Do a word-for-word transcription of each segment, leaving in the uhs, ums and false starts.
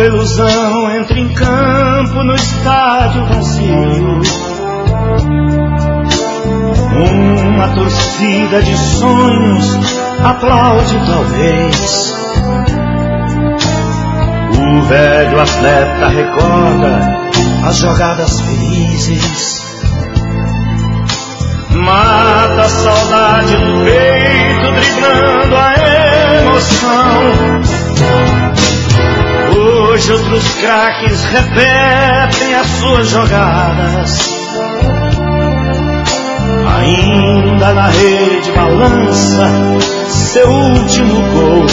Sua ilusão entra em campo no estádio vazio. Uma torcida de sonhos aplaude talvez. O velho atleta recorda as jogadas felizes. Mata a saudade no peito, driblando a emoção. Hoje outros craques repetem as suas jogadas. Ainda na rede balança seu último gol.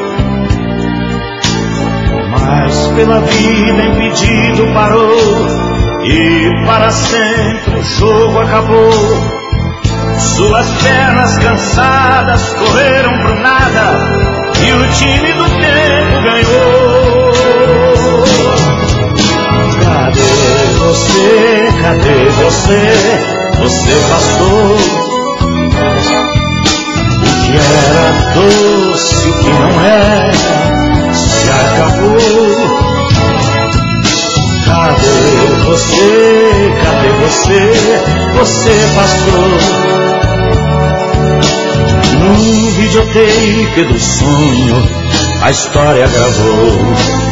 Mas pela vida impedido parou, e para sempre o jogo acabou. Suas pernas cansadas correram pro nada, e o time do tempo ganhou. Cadê você, cadê você? Você passou. O que era doce, o que não era, se acabou. Cadê você, cadê você? Você passou. No videotape do sonho a história gravou.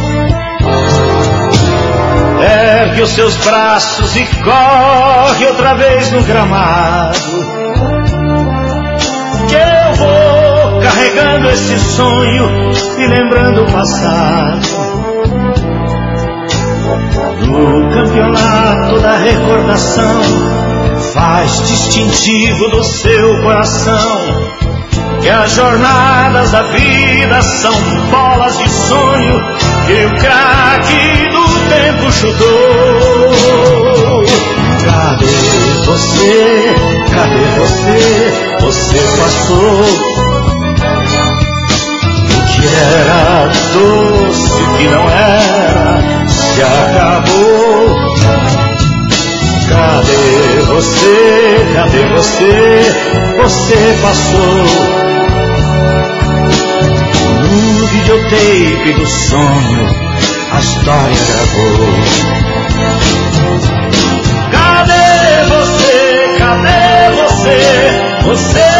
Ergue os seus braços e corre outra vez no gramado, que eu vou carregando esse sonho e lembrando o passado. No campeonato da recordação faz distintivo do seu coração, que as jornadas da vida são bolas de sonho que o craque do tempo chutou. Cadê você? Cadê você? Você passou. O que era doce, o que não era, se acabou. Cadê você? Cadê você? Você passou. No videotape do sonho a história gravou. Cadê você? Cadê você? Você